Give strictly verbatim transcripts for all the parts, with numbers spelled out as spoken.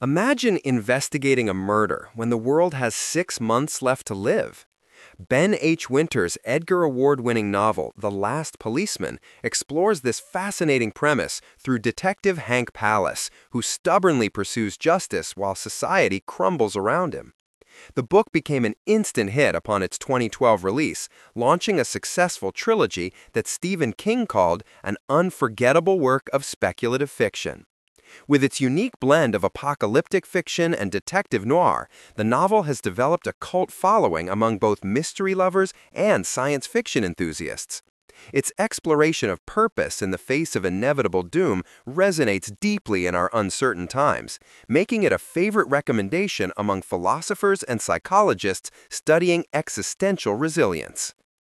Imagine investigating a murder when the world has six months left to live. Ben H. Winter's Edgar Award-winning novel, The Last Policeman, explores this fascinating premise through Detective Hank Pallas, who stubbornly pursues justice while society crumbles around him. The book became an instant hit upon its twenty twelve release, launching a successful trilogy that Stephen King called an unforgettable work of speculative fiction. With its unique blend of apocalyptic fiction and detective noir, the novel has developed a cult following among both mystery lovers and science fiction enthusiasts. Its exploration of purpose in the face of inevitable doom resonates deeply in our uncertain times, making it a favorite recommendation among philosophers and psychologists studying existential resilience.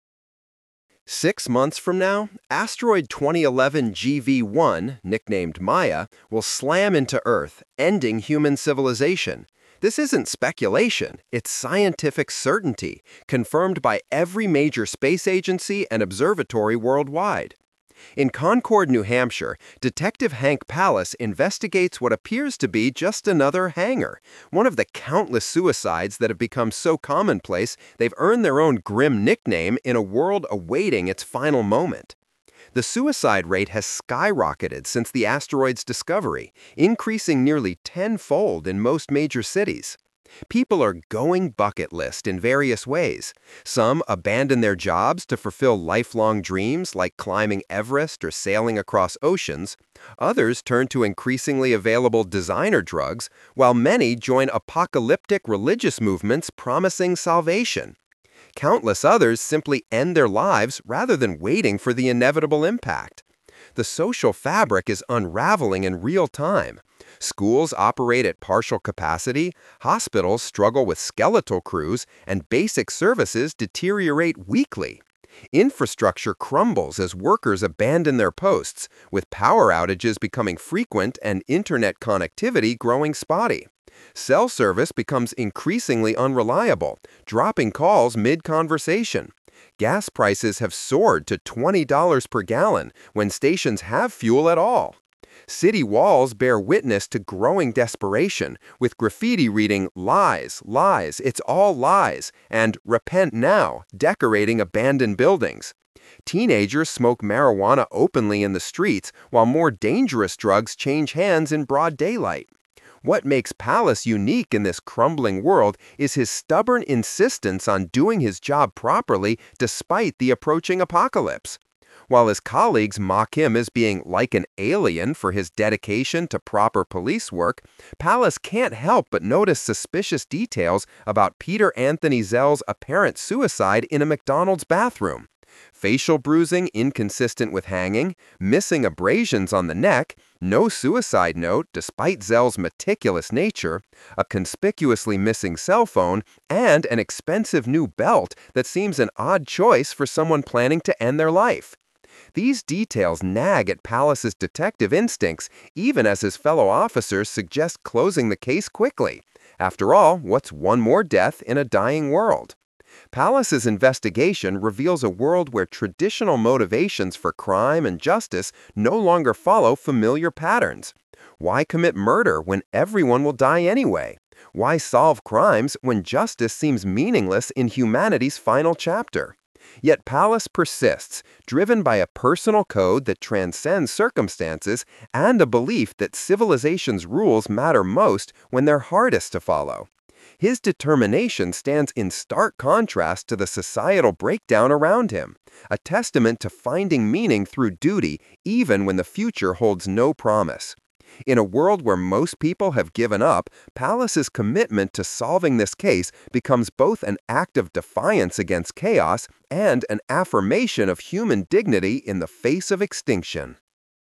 Six months from now, asteroid twenty eleven G V one, nicknamed Maya, will slam into Earth, ending human civilization. This isn't speculation, it's scientific certainty, confirmed by every major space agency and observatory worldwide. In Concord, New Hampshire, Detective Hank Pallas investigates what appears to be just another hangar, one of the countless suicides that have become so commonplace they've earned their own grim nickname in a world awaiting its final moment. The suicide rate has skyrocketed since the asteroid's discovery, increasing nearly tenfold in most major cities. People are going bucket list in various ways. Some abandon their jobs to fulfill lifelong dreams like climbing Everest or sailing across oceans. Others turn to increasingly available designer drugs, while many join apocalyptic religious movements promising salvation. Countless others simply end their lives rather than waiting for the inevitable impact. The social fabric is unraveling in real time. Schools operate at partial capacity, hospitals struggle with skeletal crews, and basic services deteriorate weekly. Infrastructure crumbles as workers abandon their posts, with power outages becoming frequent and internet connectivity growing spotty. Cell service becomes increasingly unreliable, dropping calls mid-conversation. Gas prices have soared to twenty dollars per gallon when stations have fuel at all. City walls bear witness to growing desperation, with graffiti reading "Lies, lies, it's all lies," and "Repent now" decorating abandoned buildings. Teenagers smoke marijuana openly in the streets, while more dangerous drugs change hands in broad daylight. What makes Pallas unique in this crumbling world is his stubborn insistence on doing his job properly despite the approaching apocalypse. While his colleagues mock him as being like an alien for his dedication to proper police work, Pallas can't help but notice suspicious details about Peter Anthony Zell's apparent suicide in a McDonald's bathroom. Facial bruising inconsistent with hanging, missing abrasions on the neck, no suicide note despite Zell's meticulous nature, a conspicuously missing cell phone, and an expensive new belt that seems an odd choice for someone planning to end their life. These details nag at Pallas's detective instincts, even as his fellow officers suggest closing the case quickly. After all, what's one more death in a dying world? Pallas's investigation reveals a world where traditional motivations for crime and justice no longer follow familiar patterns. Why commit murder when everyone will die anyway? Why solve crimes when justice seems meaningless in humanity's final chapter? Yet Pallas persists, driven by a personal code that transcends circumstances and a belief that civilization's rules matter most when they're hardest to follow. His determination stands in stark contrast to the societal breakdown around him, a testament to finding meaning through duty even when the future holds no promise. In a world where most people have given up, Pallas's commitment to solving this case becomes both an act of defiance against chaos and an affirmation of human dignity in the face of extinction.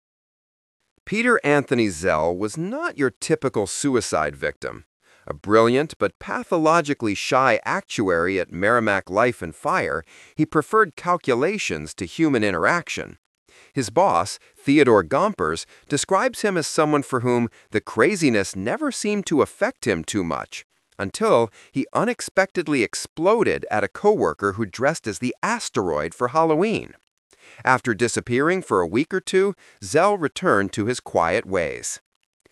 Peter Anthony Zell was not your typical suicide victim. A brilliant but pathologically shy actuary at Merrimack Life and Fire, he preferred calculations to human interaction. His boss, Theodore Gompers, describes him as someone for whom the craziness never seemed to affect him too much, until he unexpectedly exploded at a coworker who dressed as the asteroid for Halloween. After disappearing for a week or two, Zell returned to his quiet ways.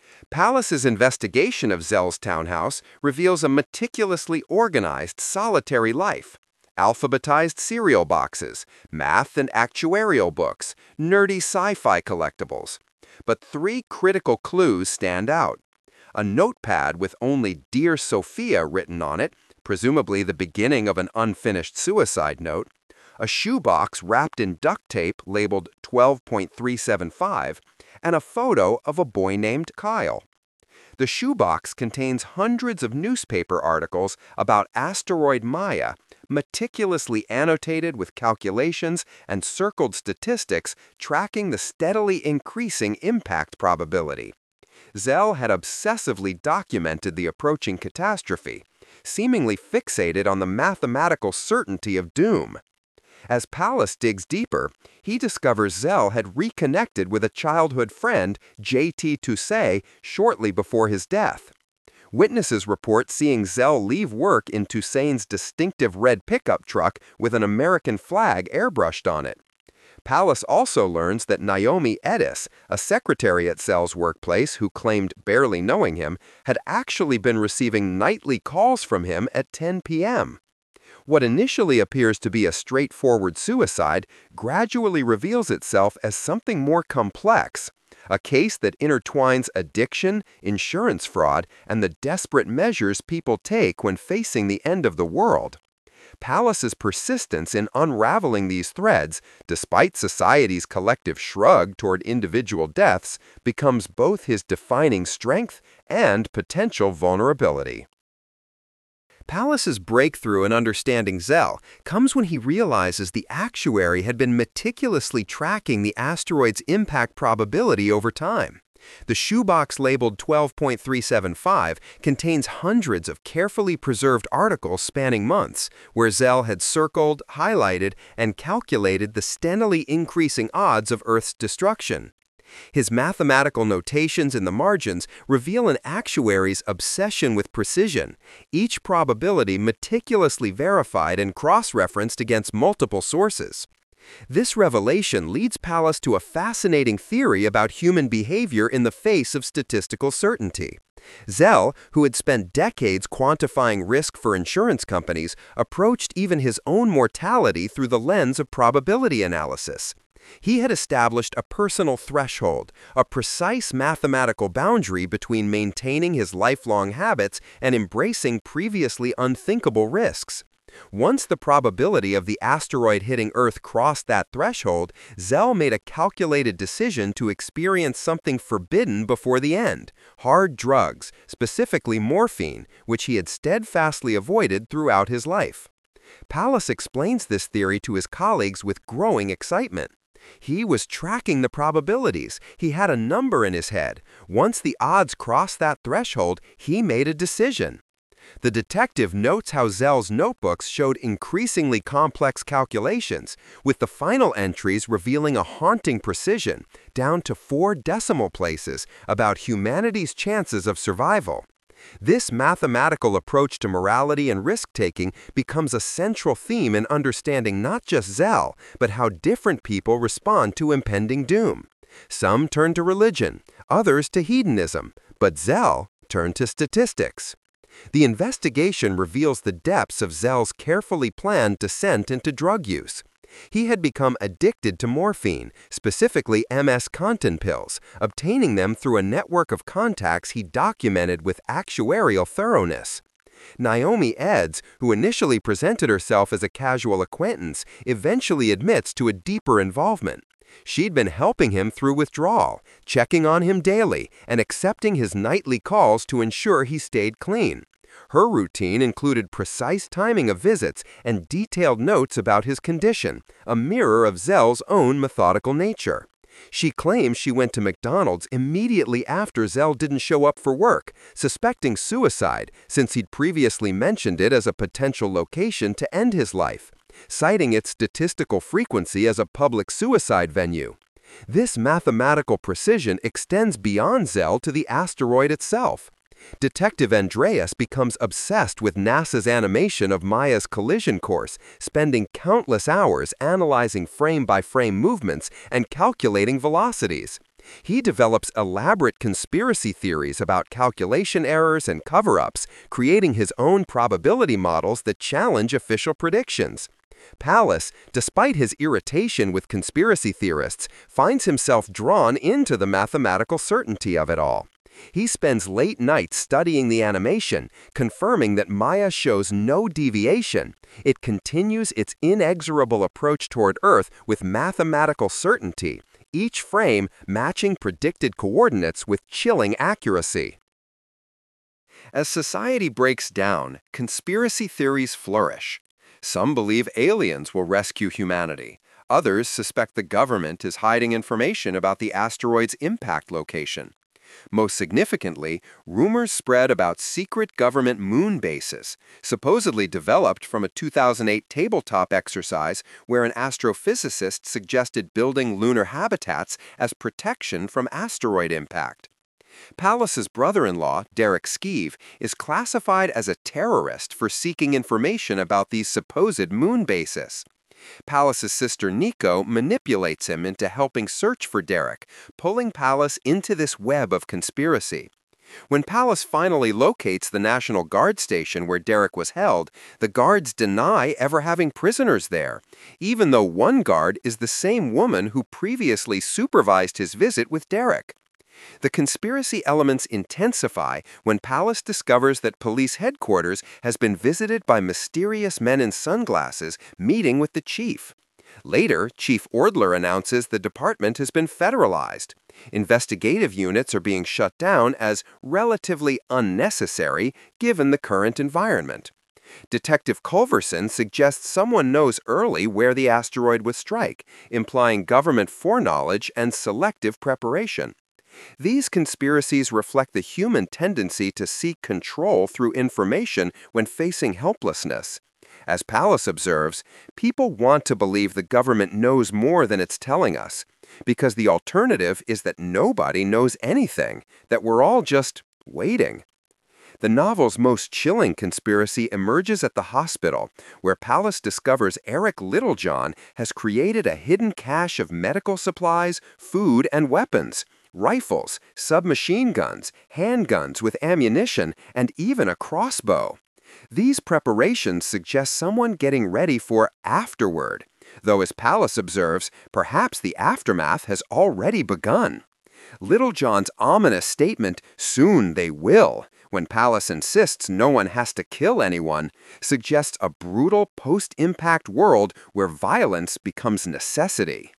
Pallas's investigation of Zell's townhouse reveals a meticulously organized, solitary life. Alphabetized cereal boxes, math and actuarial books, nerdy sci-fi collectibles. But three critical clues stand out. A notepad with only Dear Sophia written on it, presumably the beginning of an unfinished suicide note. A shoebox wrapped in duct tape labeled twelve point three seven five, and a photo of a boy named Kyle. The shoebox contains hundreds of newspaper articles about asteroid Maya, meticulously annotated with calculations and circled statistics tracking the steadily increasing impact probability. Zell had obsessively documented the approaching catastrophe, seemingly fixated on the mathematical certainty of doom. As Pallas digs deeper, he discovers Zell had reconnected with a childhood friend, J T Toussey, shortly before his death. Witnesses report seeing Zell leave work in Toussey's distinctive red pickup truck with an American flag airbrushed on it. Pallas also learns that Naomi Edis, a secretary at Zell's workplace who claimed barely knowing him, had actually been receiving nightly calls from him at ten p m What initially appears to be a straightforward suicide gradually reveals itself as something more complex, a case that intertwines addiction, insurance fraud, and the desperate measures people take when facing the end of the world. Pallas's persistence in unraveling these threads, despite society's collective shrug toward individual deaths, becomes both his defining strength and potential vulnerability. Pallas's breakthrough in understanding Zell comes when he realizes the actuary had been meticulously tracking the asteroid's impact probability over time. The shoebox labeled twelve point three seven five contains hundreds of carefully preserved articles spanning months, where Zell had circled, highlighted, and calculated the steadily increasing odds of Earth's destruction. His mathematical notations in the margins reveal an actuary's obsession with precision, each probability meticulously verified and cross-referenced against multiple sources. This revelation leads Pallas to a fascinating theory about human behavior in the face of statistical certainty. Zell, who had spent decades quantifying risk for insurance companies, approached even his own mortality through the lens of probability analysis. He had established a personal threshold, a precise mathematical boundary between maintaining his lifelong habits and embracing previously unthinkable risks. Once the probability of the asteroid hitting Earth crossed that threshold, Zell made a calculated decision to experience something forbidden before the end: hard drugs, specifically morphine, which he had steadfastly avoided throughout his life. Pallas explains this theory to his colleagues with growing excitement. He was tracking the probabilities. He had a number in his head. Once the odds crossed that threshold, he made a decision. The detective notes how Zell's notebooks showed increasingly complex calculations, with the final entries revealing a haunting precision, down to four decimal places, about humanity's chances of survival. This mathematical approach to morality and risk-taking becomes a central theme in understanding not just Zell, but how different people respond to impending doom. Some turn to religion, others to hedonism, but Zell turned to statistics. The investigation reveals the depths of Zell's carefully planned descent into drug use. He had become addicted to morphine, specifically M S Contin pills, obtaining them through a network of contacts he documented with actuarial thoroughness. Naomi Edis, who initially presented herself as a casual acquaintance, eventually admits to a deeper involvement. She'd been helping him through withdrawal, checking on him daily, and accepting his nightly calls to ensure he stayed clean. Her routine included precise timing of visits and detailed notes about his condition, a mirror of Zell's own methodical nature. She claims she went to McDonald's immediately after Zell didn't show up for work, suspecting suicide since he'd previously mentioned it as a potential location to end his life, citing its statistical frequency as a public suicide venue. This mathematical precision extends beyond Zell to the asteroid itself. Detective Andreas becomes obsessed with NASA's animation of Maya's collision course, spending countless hours analyzing frame-by-frame movements and calculating velocities. He develops elaborate conspiracy theories about calculation errors and cover-ups, creating his own probability models that challenge official predictions. Pallas, despite his irritation with conspiracy theorists, finds himself drawn into the mathematical certainty of it all. He spends late nights studying the animation, confirming that Maya shows no deviation. It continues its inexorable approach toward Earth with mathematical certainty, each frame matching predicted coordinates with chilling accuracy. As society breaks down, conspiracy theories flourish. Some believe aliens will rescue humanity. Others suspect the government is hiding information about the asteroid's impact location. Most significantly, rumors spread about secret government moon bases, supposedly developed from a two thousand eight tabletop exercise where an astrophysicist suggested building lunar habitats as protection from asteroid impact. Pallas's brother-in-law, Derek Skeeve, is classified as a terrorist for seeking information about these supposed moon bases. Pallas's sister Nico manipulates him into helping search for Derek, pulling Pallas into this web of conspiracy. When Pallas finally locates the National Guard station where Derek was held, the guards deny ever having prisoners there, even though one guard is the same woman who previously supervised his visit with Derek. The conspiracy elements intensify when Pallas discovers that police headquarters has been visited by mysterious men in sunglasses meeting with the chief. Later, Chief Ordler announces the department has been federalized. Investigative units are being shut down as relatively unnecessary given the current environment. Detective Culverson suggests someone knows early where the asteroid would strike, implying government foreknowledge and selective preparation. These conspiracies reflect the human tendency to seek control through information when facing helplessness. As Pallas observes, people want to believe the government knows more than it's telling us, because the alternative is that nobody knows anything, that we're all just waiting. The novel's most chilling conspiracy emerges at the hospital, where Pallas discovers Eric Littlejohn has created a hidden cache of medical supplies, food, and weapons. Rifles, submachine guns, handguns with ammunition, and even a crossbow. These preparations suggest someone getting ready for afterward, though as Pallas observes, perhaps the aftermath has already begun. Littlejohn's ominous statement, "Soon they will," when Pallas insists no one has to kill anyone, suggests a brutal post-impact world where violence becomes necessity.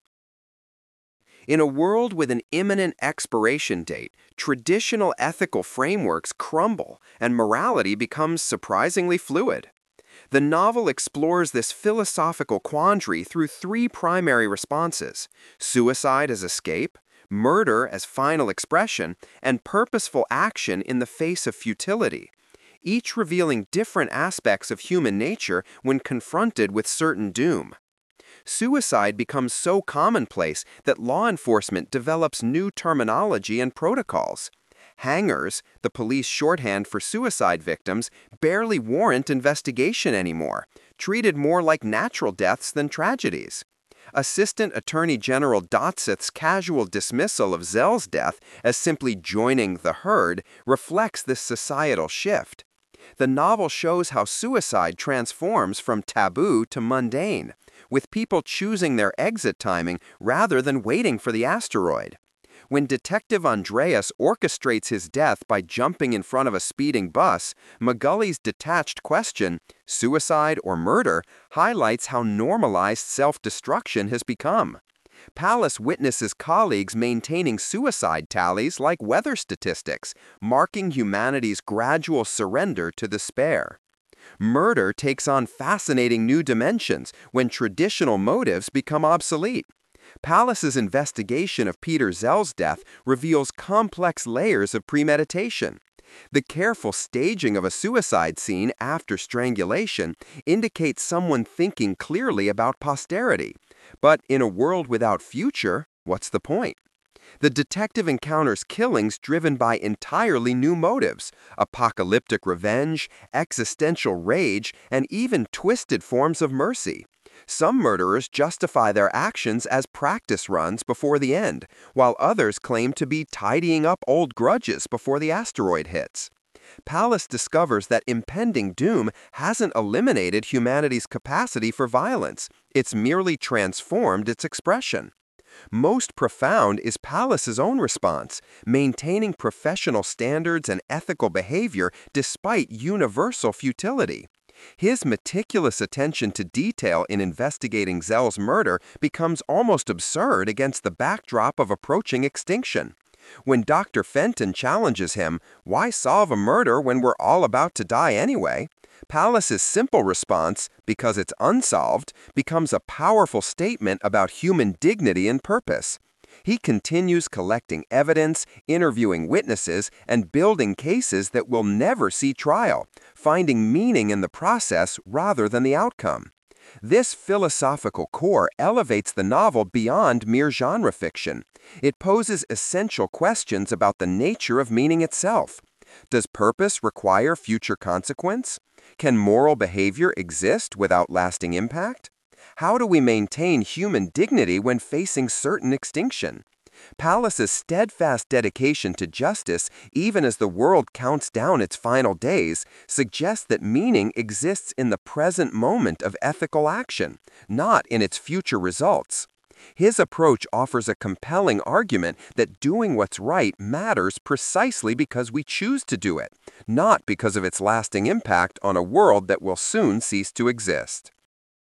In a world with an imminent expiration date, traditional ethical frameworks crumble and morality becomes surprisingly fluid. The novel explores this philosophical quandary through three primary responses: suicide as escape, murder as final expression, and purposeful action in the face of futility, each revealing different aspects of human nature when confronted with certain doom. Suicide becomes so commonplace that law enforcement develops new terminology and protocols. Hangers, the police shorthand for suicide victims, barely warrant investigation anymore, treated more like natural deaths than tragedies. Assistant Attorney General Dotseth's casual dismissal of Zell's death as simply joining the herd reflects this societal shift. The novel shows how suicide transforms from taboo to mundane, with people choosing their exit timing rather than waiting for the asteroid. When Detective Andreas orchestrates his death by jumping in front of a speeding bus, Magully's detached question, suicide or murder, highlights how normalized self-destruction has become. Pallas witnesses colleagues maintaining suicide tallies like weather statistics, marking humanity's gradual surrender to despair. Murder takes on fascinating new dimensions when traditional motives become obsolete. Pallas's investigation of Peter Zell's death reveals complex layers of premeditation. The careful staging of a suicide scene after strangulation indicates someone thinking clearly about posterity. But in a world without future, what's the point? The detective encounters killings driven by entirely new motives: apocalyptic revenge, existential rage, and even twisted forms of mercy. Some murderers justify their actions as practice runs before the end, while others claim to be tidying up old grudges before the asteroid hits. Pallas discovers that impending doom hasn't eliminated humanity's capacity for violence, it's merely transformed its expression. Most profound is Pallas's own response, maintaining professional standards and ethical behavior despite universal futility. His meticulous attention to detail in investigating Zell's murder becomes almost absurd against the backdrop of approaching extinction. When Doctor Fenton challenges him, "Why solve a murder when we're all about to die anyway?" Pallas's simple response, "Because it's unsolved," becomes a powerful statement about human dignity and purpose. He continues collecting evidence, interviewing witnesses, and building cases that will never see trial, finding meaning in the process rather than the outcome. This philosophical core elevates the novel beyond mere genre fiction. It poses essential questions about the nature of meaning itself. Does purpose require future consequence? Can moral behavior exist without lasting impact? How do we maintain human dignity when facing certain extinction? Pallas's steadfast dedication to justice, even as the world counts down its final days, suggests that meaning exists in the present moment of ethical action, not in its future results. His approach offers a compelling argument that doing what's right matters precisely because we choose to do it, not because of its lasting impact on a world that will soon cease to exist.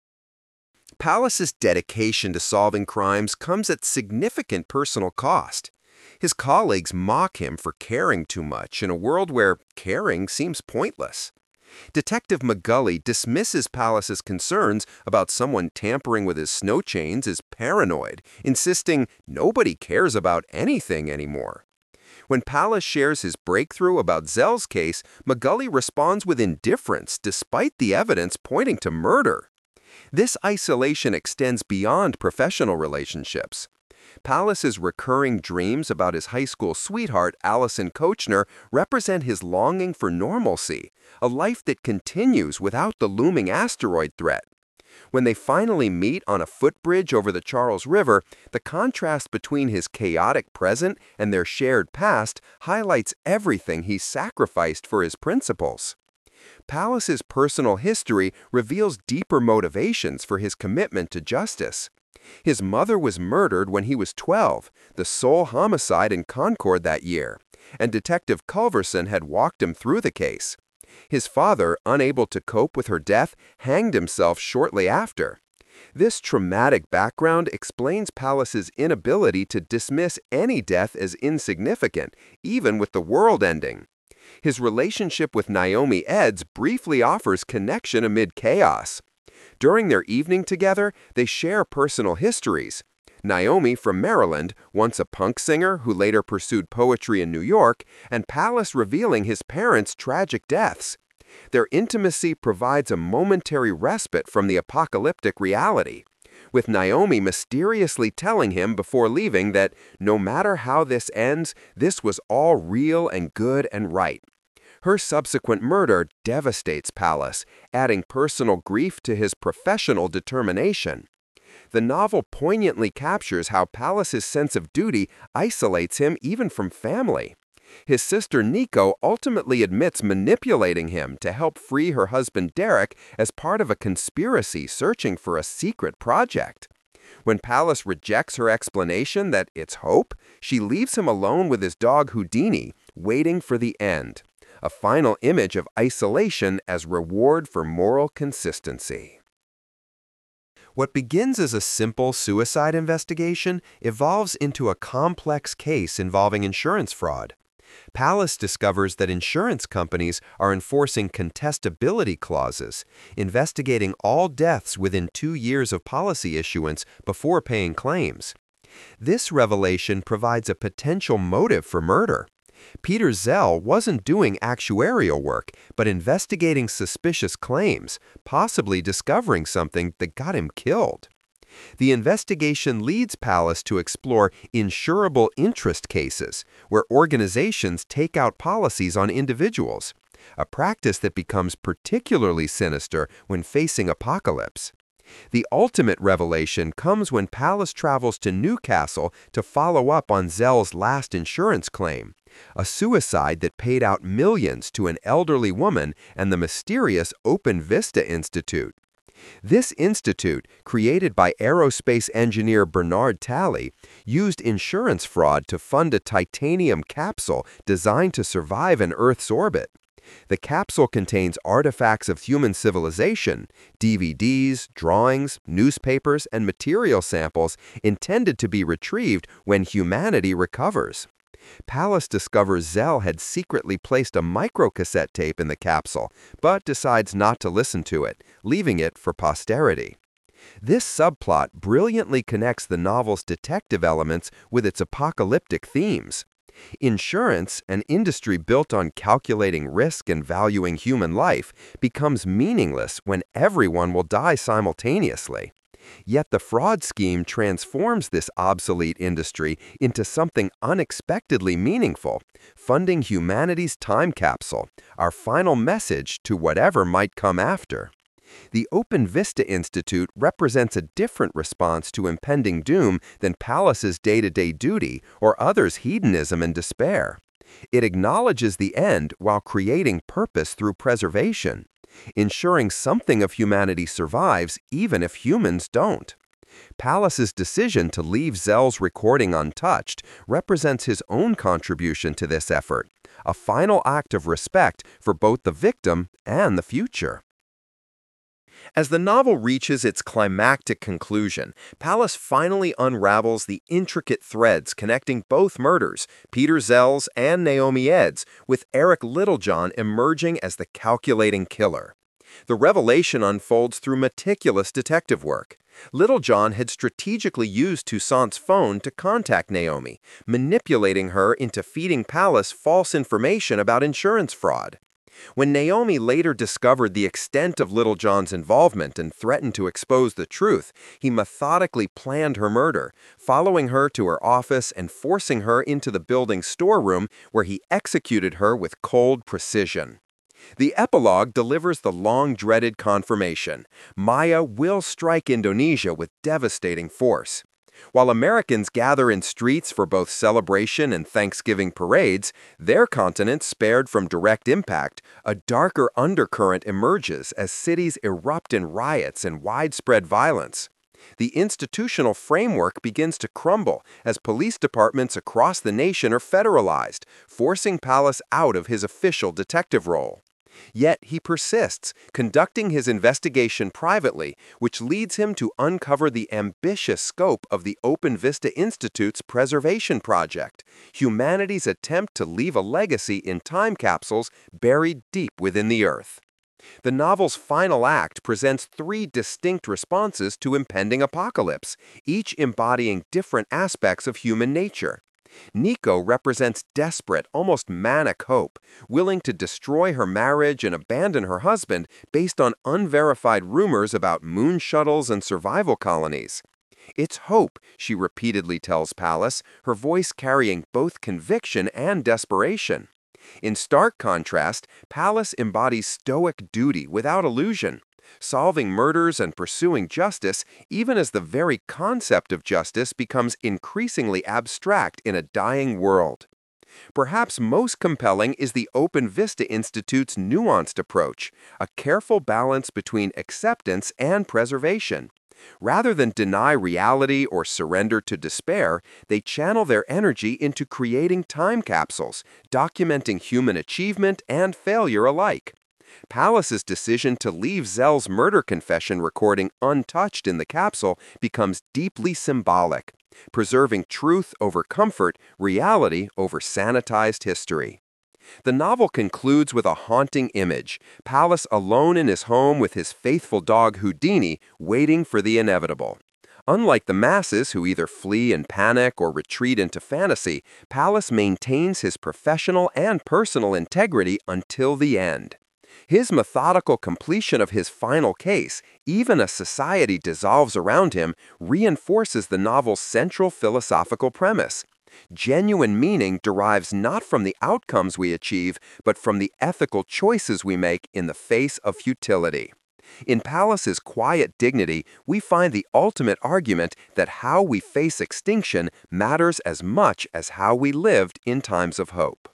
Pallas's dedication to solving crimes comes at significant personal cost. His colleagues mock him for caring too much in a world where caring seems pointless. Detective McGully dismisses Pallas's concerns about someone tampering with his snow chains as paranoid, insisting nobody cares about anything anymore. When Pallas shares his breakthrough about Zell's case, McGully responds with indifference despite the evidence pointing to murder. This isolation extends beyond professional relationships. Pallas's recurring dreams about his high school sweetheart, Allison Kochner, represent his longing for normalcy, a life that continues without the looming asteroid threat. When they finally meet on a footbridge over the Charles River, the contrast between his chaotic present and their shared past highlights everything he sacrificed for his principles. Pallas's personal history reveals deeper motivations for his commitment to justice. His mother was murdered when he was twelve, the sole homicide in Concord that year, and Detective Culverson had walked him through the case. His father, unable to cope with her death, hanged himself shortly after. This traumatic background explains Pallas's inability to dismiss any death as insignificant, even with the world ending. His relationship with Naomi Eds briefly offers connection amid chaos. During their evening together, they share personal histories. Naomi from Maryland, once a punk singer who later pursued poetry in New York, and Pallas revealing his parents' tragic deaths. Their intimacy provides a momentary respite from the apocalyptic reality, with Naomi mysteriously telling him before leaving that no matter how this ends, this was all real and good and right. Her subsequent murder devastates Pallas, adding personal grief to his professional determination. The novel poignantly captures how Pallas's sense of duty isolates him even from family. His sister Nico ultimately admits manipulating him to help free her husband Derek as part of a conspiracy searching for a secret project. When Pallas rejects her explanation that it's hope, she leaves him alone with his dog Houdini, waiting for the end. A final image of isolation as reward for moral consistency. What begins as a simple suicide investigation evolves into a complex case involving insurance fraud. Pallas discovers that insurance companies are enforcing contestability clauses, investigating all deaths within two years of policy issuance before paying claims. This revelation provides a potential motive for murder. Peter Zell wasn't doing actuarial work, but investigating suspicious claims, possibly discovering something that got him killed. The investigation leads Pallas to explore insurable interest cases, where organizations take out policies on individuals, a practice that becomes particularly sinister when facing apocalypse. The ultimate revelation comes when Pallas travels to Newcastle to follow up on Zell's last insurance claim, a suicide that paid out millions to an elderly woman and the mysterious Open Vista Institute. This institute, created by aerospace engineer Bernard Talley, used insurance fraud to fund a titanium capsule designed to survive in Earth's orbit. The capsule contains artifacts of human civilization, D V Ds, drawings, newspapers, and material samples intended to be retrieved when humanity recovers. Pallas discovers Zell had secretly placed a microcassette tape in the capsule, but decides not to listen to it, leaving it for posterity. This subplot brilliantly connects the novel's detective elements with its apocalyptic themes. Insurance, an industry built on calculating risk and valuing human life, becomes meaningless when everyone will die simultaneously. Yet the fraud scheme transforms this obsolete industry into something unexpectedly meaningful, funding humanity's time capsule, our final message to whatever might come after. The Open Vista Institute represents a different response to impending doom than Pallas's day-to-day duty or others' hedonism and despair. It acknowledges the end while creating purpose through preservation, ensuring something of humanity survives even if humans don't. Pallas's decision to leave Zell's recording untouched represents his own contribution to this effort, a final act of respect for both the victim and the future. As the novel reaches its climactic conclusion, Pallas finally unravels the intricate threads connecting both murders, Peter Zell's and Naomi Ed's, with Eric Littlejohn emerging as the calculating killer. The revelation unfolds through meticulous detective work. Littlejohn had strategically used Toussaint's phone to contact Naomi, manipulating her into feeding Pallas false information about insurance fraud. When Naomi later discovered the extent of Littlejohn's involvement and threatened to expose the truth, he methodically planned her murder, following her to her office and forcing her into the building's storeroom where he executed her with cold precision. The epilogue delivers the long-dreaded confirmation: Maya will strike Indonesia with devastating force. While Americans gather in streets for both celebration and Thanksgiving parades, their continent spared from direct impact, a darker undercurrent emerges as cities erupt in riots and widespread violence. The institutional framework begins to crumble as police departments across the nation are federalized, forcing Pallas out of his official detective role. Yet he persists, conducting his investigation privately, which leads him to uncover the ambitious scope of the Open Vista Institute's preservation project, humanity's attempt to leave a legacy in time capsules buried deep within the earth. The novel's final act presents three distinct responses to impending apocalypse, each embodying different aspects of human nature. Nico represents desperate, almost manic hope, willing to destroy her marriage and abandon her husband based on unverified rumors about moon shuttles and survival colonies. "It's hope," she repeatedly tells Pallas, her voice carrying both conviction and desperation. In stark contrast, Pallas embodies stoic duty without illusion, solving murders and pursuing justice even as the very concept of justice becomes increasingly abstract in a dying world. Perhaps most compelling is the Open Vista Institute's nuanced approach, a careful balance between acceptance and preservation. Rather than deny reality or surrender to despair, they channel their energy into creating time capsules, documenting human achievement and failure alike. Pallas's decision to leave Zell's murder confession recording untouched in the capsule becomes deeply symbolic, preserving truth over comfort, reality over sanitized history. The novel concludes with a haunting image: Pallas alone in his home with his faithful dog Houdini, waiting for the inevitable. Unlike the masses who either flee in panic or retreat into fantasy, Pallas maintains his professional and personal integrity until the end. His methodical completion of his final case, even as society dissolves around him, reinforces the novel's central philosophical premise. Genuine meaning derives not from the outcomes we achieve, but from the ethical choices we make in the face of futility. In Pallas's quiet dignity, we find the ultimate argument that how we face extinction matters as much as how we lived in times of hope.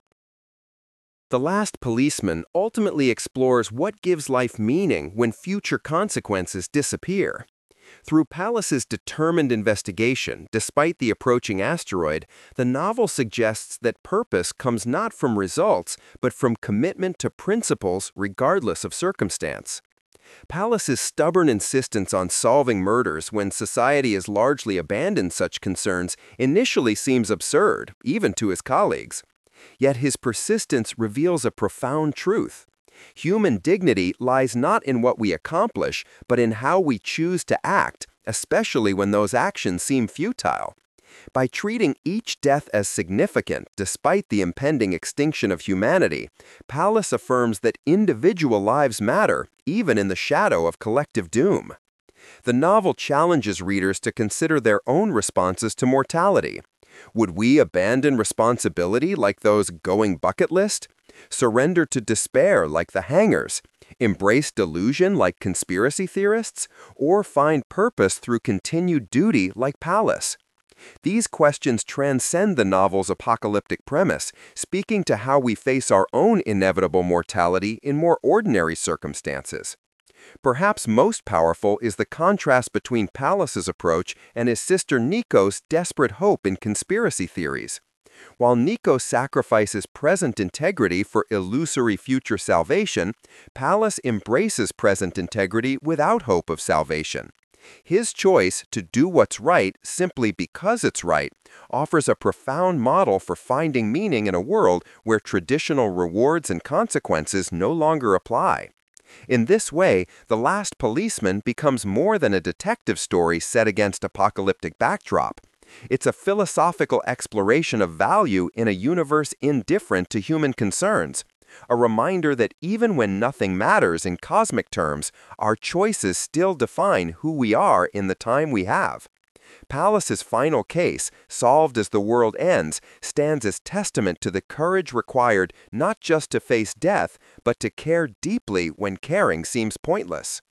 The Last Policeman ultimately explores what gives life meaning when future consequences disappear. Through Pallas's determined investigation, despite the approaching asteroid, the novel suggests that purpose comes not from results, but from commitment to principles regardless of circumstance. Pallas's stubborn insistence on solving murders when society has largely abandoned such concerns initially seems absurd, even to his colleagues. Yet his persistence reveals a profound truth. Human dignity lies not in what we accomplish, but in how we choose to act, especially when those actions seem futile. By treating each death as significant despite the impending extinction of humanity, Pallas affirms that individual lives matter, even in the shadow of collective doom. The novel challenges readers to consider their own responses to mortality. Would we abandon responsibility like those going bucket list? Surrender to despair like the hangers? Embrace delusion like conspiracy theorists? Or find purpose through continued duty like Pallas? These questions transcend the novel's apocalyptic premise, speaking to how we face our own inevitable mortality in more ordinary circumstances. Perhaps most powerful is the contrast between Pallas's approach and his sister Nico's desperate hope in conspiracy theories. While Nico sacrifices present integrity for illusory future salvation, Pallas embraces present integrity without hope of salvation. His choice to do what's right simply because it's right offers a profound model for finding meaning in a world where traditional rewards and consequences no longer apply. In this way, The Last Policeman becomes more than a detective story set against apocalyptic backdrop. It's a philosophical exploration of value in a universe indifferent to human concerns, a reminder that even when nothing matters in cosmic terms, our choices still define who we are in the time we have. Pallas's final case, solved as the world ends, stands as testament to the courage required not just to face death, but to care deeply when caring seems pointless.